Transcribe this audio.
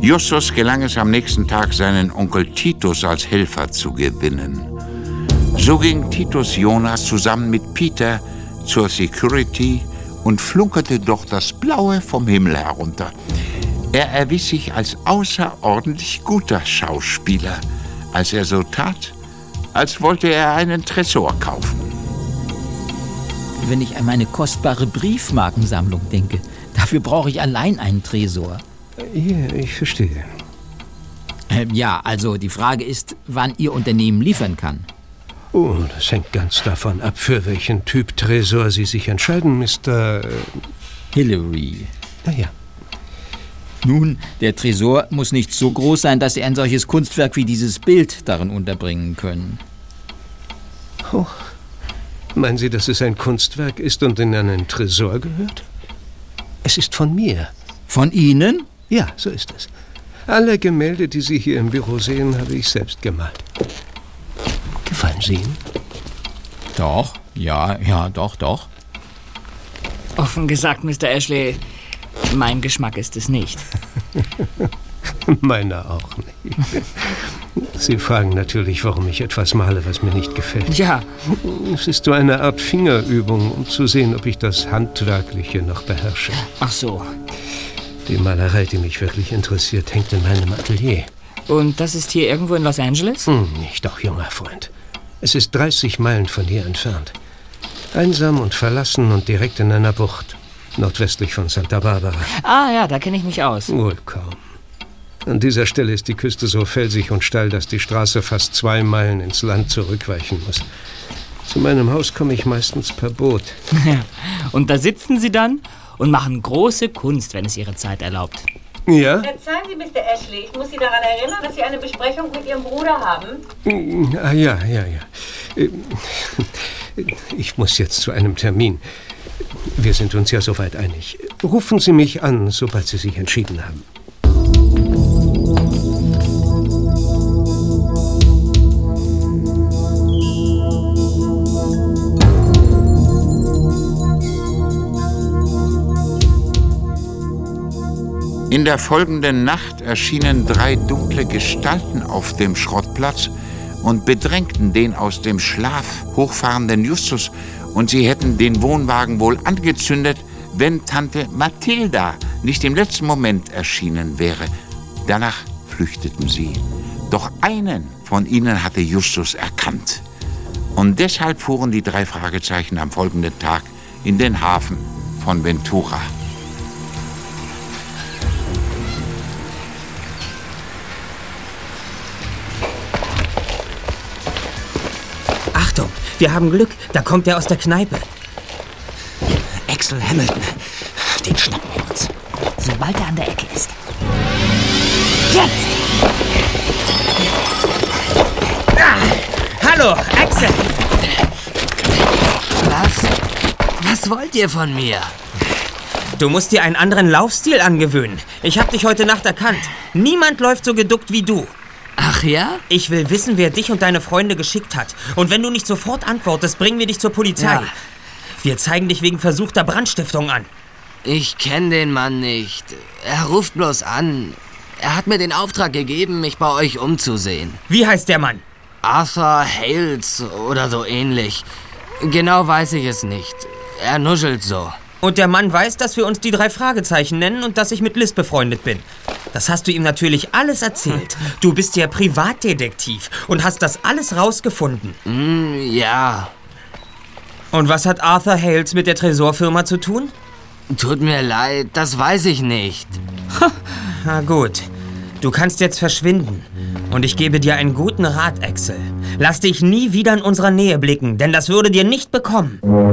Justus gelang es am nächsten Tag, seinen Onkel Titus als Helfer zu gewinnen. So ging Titus Jonas zusammen mit Peter zur Security und flunkerte doch das Blaue vom Himmel herunter. Er erwies sich als außerordentlich guter Schauspieler, als er so tat, als wollte er einen Tresor kaufen. Wenn ich an meine kostbare Briefmarkensammlung denke, dafür brauche ich allein einen Tresor. Ja, ich verstehe. Ja, also die Frage ist, wann Ihr Unternehmen liefern kann. Oh, das hängt ganz davon ab, für welchen Typ Tresor Sie sich entscheiden, Mr. Hillary. Na ja. Nun, der Tresor muss nicht so groß sein, dass Sie ein solches Kunstwerk wie dieses Bild darin unterbringen können. Oh, meinen Sie, dass es ein Kunstwerk ist und in einen Tresor gehört? Es ist von mir. Von Ihnen? Ja, so ist es. Alle Gemälde, die Sie hier im Büro sehen, habe ich selbst gemalt. Gefallen Sie Ihnen? Doch, ja, doch. Offen gesagt, Mr. Ashley, mein Geschmack ist es nicht. Meiner auch nicht. Sie fragen natürlich, warum ich etwas male, was mir nicht gefällt. Ja. Es ist so eine Art Fingerübung, um zu sehen, ob ich das Handwerkliche noch beherrsche. Ach so. Die Malerei, die mich wirklich interessiert, hängt in meinem Atelier. Und das ist hier irgendwo in Los Angeles? Nicht doch, junger Freund. Es ist 30 Meilen von hier entfernt. Einsam und verlassen und direkt in einer Bucht. Nordwestlich von Santa Barbara. Ah ja, da kenne ich mich aus. Wohl kaum. An dieser Stelle ist die Küste so felsig und steil, dass die Straße fast 2 Meilen ins Land zurückweichen muss. Zu meinem Haus komme ich meistens per Boot. Und da sitzen Sie dann und machen große Kunst, wenn es Ihre Zeit erlaubt. Ja? Verzeihen Sie, Mr. Ashley, ich muss Sie daran erinnern, dass Sie eine Besprechung mit Ihrem Bruder haben. Ja. Ich muss jetzt zu einem Termin. Wir sind uns ja soweit einig. Rufen Sie mich an, sobald Sie sich entschieden haben. In der folgenden Nacht erschienen 3 dunkle Gestalten auf dem Schrottplatz und bedrängten den aus dem Schlaf hochfahrenden Justus, und sie hätten den Wohnwagen wohl angezündet, wenn Tante Mathilda nicht im letzten Moment erschienen wäre. Danach flüchteten sie. Doch einen von ihnen hatte Justus erkannt. Und deshalb fuhren die 3 Fragezeichen am folgenden Tag in den Hafen von Ventura. Achtung, wir haben Glück. Da kommt er aus der Kneipe. Axel Hamilton. Den schnappen wir uns. Sobald er an der Ecke ist. Jetzt! Hallo, Axel! Was wollt ihr von mir? Du musst dir einen anderen Laufstil angewöhnen. Ich hab dich heute Nacht erkannt. Niemand läuft so geduckt wie du. Ach ja? Ich will wissen, wer dich und deine Freunde geschickt hat. Und wenn du nicht sofort antwortest, bringen wir dich zur Polizei. Ja. Wir zeigen dich wegen versuchter Brandstiftung an. Ich kenne den Mann nicht. Er ruft bloß an. Er hat mir den Auftrag gegeben, mich bei euch umzusehen. Wie heißt der Mann? Arthur Hales oder so ähnlich. Genau weiß ich es nicht. Er nuschelt so. Und der Mann weiß, dass wir uns die 3 Fragezeichen nennen und dass ich mit Liz befreundet bin. Das hast du ihm natürlich alles erzählt. Du bist ja Privatdetektiv und hast das alles rausgefunden. Ja. Und was hat Arthur Hales mit der Tresorfirma zu tun? Tut mir leid, das weiß ich nicht. Na gut. Du kannst jetzt verschwinden. Und ich gebe dir einen guten Rat, Axel. Lass dich nie wieder in unserer Nähe blicken, denn das würde dir nicht bekommen.